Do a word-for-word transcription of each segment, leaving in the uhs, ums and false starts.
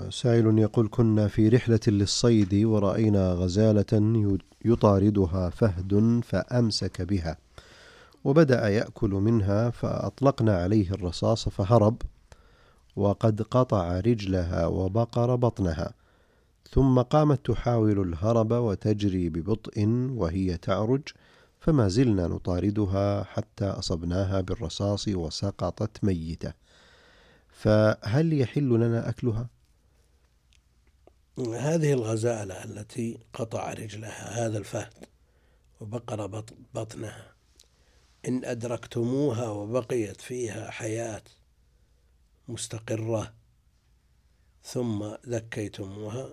سائل يقول: كنا في رحلة للصيد ورأينا غزالة يطاردها فهد فأمسك بها وبدأ يأكل منها، فأطلقنا عليه الرصاص فهرب وقد قطع رجلها وبقر بطنها، ثم قامت تحاول الهرب وتجري ببطء وهي تعرج، فما زلنا نطاردها حتى أصبناها بالرصاص وسقطت ميتة، فهل يحل لنا أكلها؟ هذه الغزالة التي قطع رجلها هذا الفهد وبقر بطنها، إن أدركتموها وبقيت فيها حياة مستقرة ثم ذكيتموها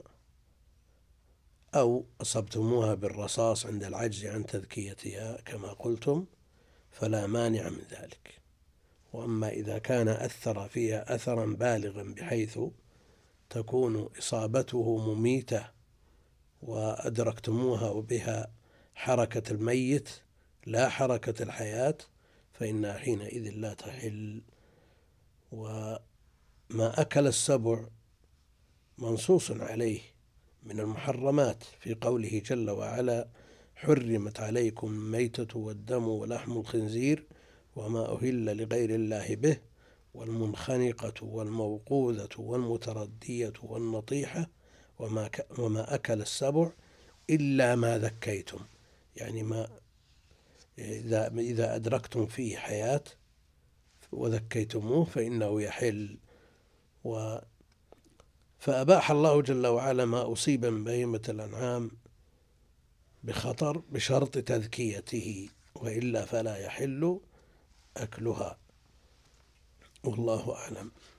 أو أصبتموها بالرصاص عند العجز عن تذكيتها كما قلتم، فلا مانع من ذلك. وأما إذا كان أثر فيها أثرا بالغا بحيث تكون إصابته مميتة وأدركتموها وبها حركة الميت لا حركة الحياة، فإنها حينئذ لا تحل. وما أكل السبع منصوص عليه من المحرمات في قوله جل وعلا: حرمت عليكم الميتة والدم ولحم الخنزير وما أهل لغير الله به والمنخنقة والموقوذة والمتردية والنطيحة وما, وما أكل السبع إلا ما ذكيتم، يعني ما إذا, إذا أدركتم فيه حياة وذكيتموه فإنه يحل. و فأباح الله جل وعلا ما أصيب من بهيمة الأنعام بخطر بشرط تذكيته، وإلا فلا يحل أكلها، والله أعلم.